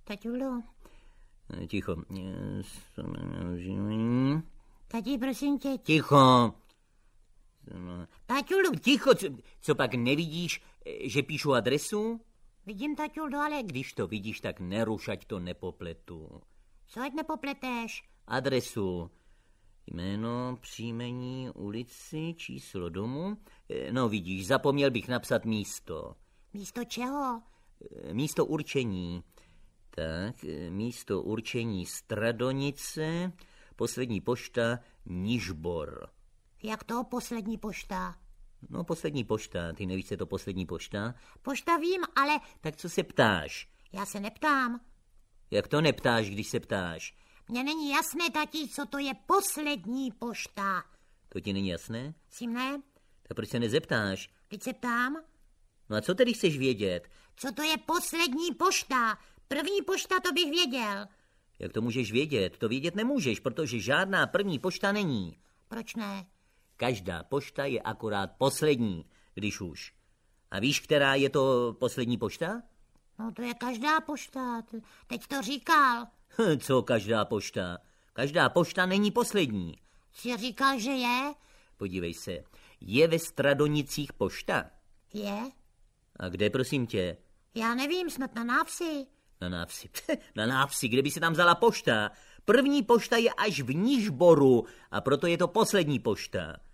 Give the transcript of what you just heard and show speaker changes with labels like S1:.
S1: Taťulo.
S2: Ticho.
S1: Tati, prosím tě.
S2: Ticho.
S1: Taťulo.
S2: Ticho, co pak nevidíš, že píšu adresu?
S1: Vidím, taťulo, ale
S2: Když to vidíš, tak neruš, ať to nepopletu.
S1: co ať nepopleteš?
S2: Adresu. Jméno, příjmení, ulici, číslo domu. No vidíš, zapomněl bych napsat místo.
S1: Místo čeho?
S2: Místo určení. Tak, místo určení Stradonice, poslední pošta Nižbor.
S1: Jak to poslední pošta?
S2: No, poslední pošta, ty nevíš, co je to poslední pošta?
S1: Pošta vím, ale
S2: Tak co se ptáš?
S1: já se neptám.
S2: Jak to neptáš, když se ptáš?
S1: Mně není jasné, tati, co to je poslední pošta.
S2: To ti není jasné?
S1: Sim ne?
S2: Tak proč se nezeptáš?
S1: Teď se ptám.
S2: No a co tedy chceš vědět?
S1: Co to je poslední pošta? První pošta, to bych věděl.
S2: Jak to můžeš vědět? To vědět nemůžeš, protože žádná první pošta není.
S1: Proč ne?
S2: Každá pošta je akorát poslední, když už. A víš, která je to poslední pošta?
S1: No to je každá pošta. Teď to říkal.
S2: Co každá pošta? Každá pošta není poslední.
S1: Jsi říkal, že je?
S2: Podívej se, je ve Stradonicích pošta?
S1: Je?
S2: A kde, prosím tě?
S1: Já nevím, snad na návsi.
S2: Na návsi. Na návsi, kde by se tam vzala pošta? První pošta je až v Nižboru a proto je to poslední pošta.